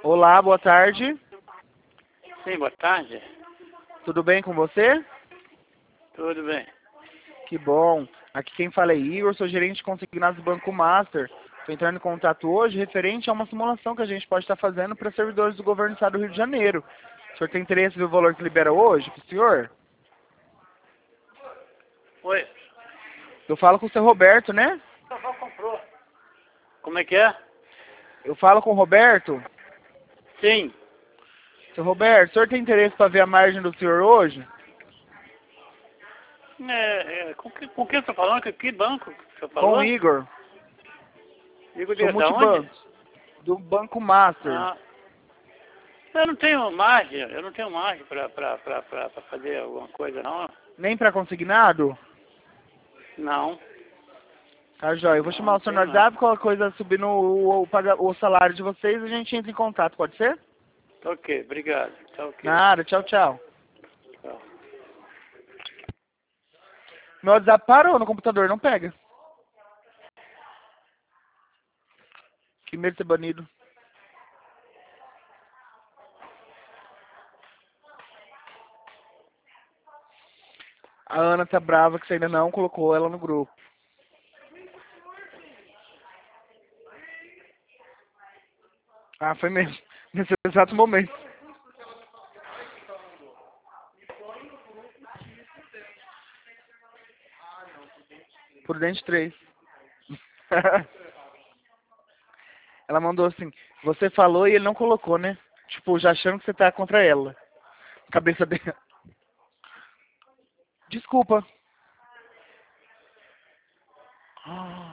Olá, boa tarde. Sim, boa tarde. Tudo bem com você? Tudo bem. Que bom. Aqui quem fala é Igor, sou gerente de consignados do Banco Master. Estou entrando em contato hoje referente a uma simulação que a gente pode estar fazendo para servidores do governo do estado do Rio de Janeiro. O senhor tem interesse no valor que libera hoje para o senhor? Oi. Eu falo com o seu Roberto, né? Comprou. Como é que é? Eu falo com o Roberto. Sim. Seu Roberto, o senhor tem interesse para ver a margem do senhor hoje? Com quem você está falando? Que banco que você Com falou? o Igor. Igor Sou da onde? multibanco. Do Banco Master. Ah, eu não tenho margem para fazer alguma coisa, não. Nem para consignado? Não. Tá, joia. Eu vou Não, chamar não o senhor no tenho não. WhatsApp, qualquer coisa subindo o salário de vocês, a gente entra em contato, pode ser? Tá ok, obrigado. Tá ok. Nada, tchau, tchau. Tchau. Meu WhatsApp parou no computador, não pega. Que medo de ser banido. A Ana tá brava que você ainda não colocou ela no grupo. Ah, foi mesmo. Nesse exato momento. Prudente 3. Ela mandou assim, você falou e ele não colocou, né? Tipo, já achando que você tá contra ela. Cabeça dela. Desculpa.